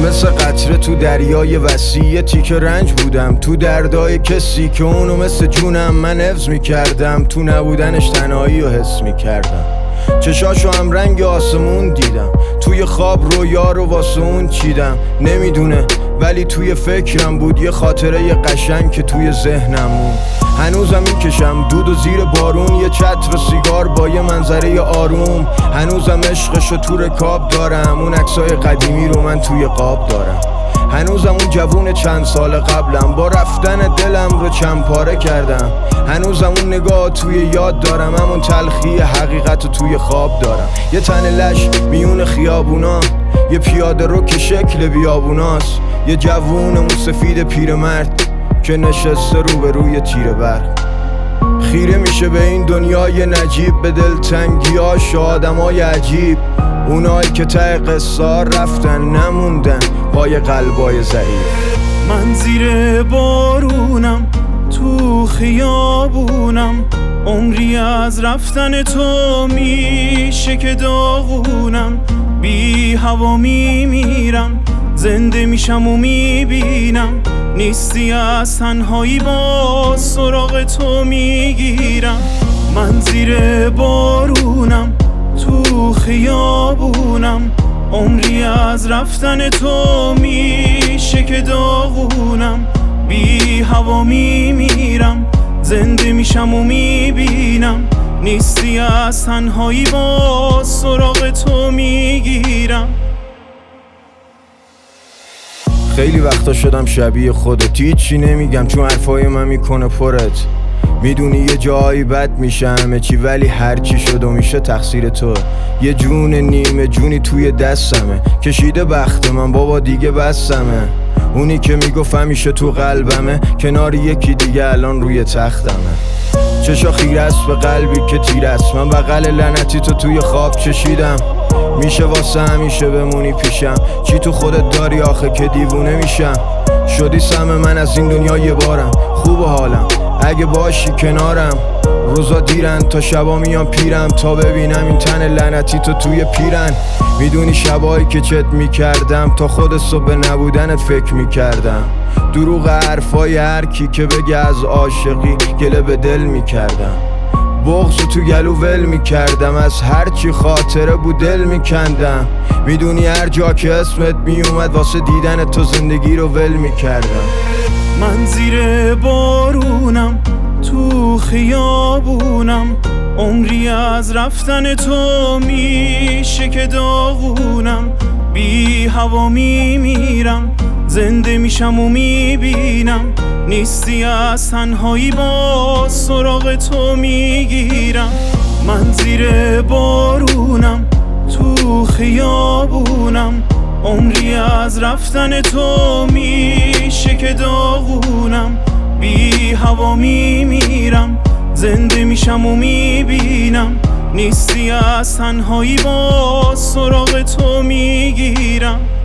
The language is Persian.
مثل قطره تو دریای وسیع تیک رنج بودم، تو دردای کسی که اونو مثل جونم من حفظ میکردم، تو نبودنش تنهایی رو حس میکردم. چشاشو هم رنگ آسمون دیدم، توی خواب رویا رو واسه اون چیدم. نمیدونه ولی توی فکرم بود یه خاطره قشنگ که توی ذهنم موند. هنوزم میکشم دود و زیر بارون، یه چتر و سیگار با یه منظره آروم. هنوزم عشقشو تو رکاب دارم، اون عکسای قدیمی رو من توی قاب دارم. هنوزم اون جوون چند سال قبلم، با رفتن دلم رو چند پاره کردم. هنوزم اون نگاه توی یاد دارم، همون تلخی حقیقت رو توی خواب دارم. یه تن لش میون خیابونا، یه پیاده رو که شکل بیابوناست، یه جوون موسفید پیرمرد که نشسته روبروی تیره برق. خیره میشه به این دنیای نجیب، به دلتنگیاش آدمای عجیب، اونایی که ته قصه رفتن نموندن پای قلبای ضعیف. من زیر بارونم تو خیابونم، عمری از رفتن تو میشه که داغونم. بی هوا میمیرم، زنده میشم و میبینم نیستی، از تنهایی با سراغ تو میگیرم. من زیر بارونم تو خیابونم، عمری از رفتن تو میشه که داغونم. بی هوا میمیرم، زنده میشم و میبینم نیستی، از تنهایی با سراغ تو میگیرم. خیلی وقتا شدم شبیه خودت، هیچی نمیگم چون حرفای من میکنه پرت. میدونی یه جایی بد میشه همه چی، ولی هرچی شد و میشه تقصیر تو. یه جون نیمه جونی توی دستمه، کشیده بخت من بابا دیگه بستمه. اونی که میگفت همیشه تو قلبمه، کنار یکی دیگه الان روی تختمه. چشا خیره است به قلبی که تیر است، من بغل لعنتی تو توی خواب چشیدم. میشه واسه همیشه بمونی پیشم، چی تو خودت داری آخه که دیوونه میشم. شدی سم من از این دنیا یه بارم، خوب حالم اگه باشی کنارم. روزا دیرن تا شبا میام پیرم، تا ببینم این تن لعنتی تو توی پیرن. میدونی شبایی که چت میکردم، تا خود صبح نبودنت فکر میکردم. دروغ حرفای هر کی که بگه از عاشقی گله به دل میکردم. بغضو تو گلو ول میکردم، از هر چی خاطره بود دل میکندم. میدونی هر جا که اسمت میومد واسه دیدن تو زندگی رو ول میکردم. من زیر بارونم تو خیابونم، عمری از رفتن تو میشه که داغونم. بی هوا میمیرم، زنده میشم و میبینم نیستی، از تنهایی با سراغ تو میگیرم. من زیر بارونم تو خیابونم، عمری از رفتن تو میشه که داغونم. بی هوا میمیرم، زنده میشم و میبینم نیستی، از تنهایی با سراغ تو میگیرم.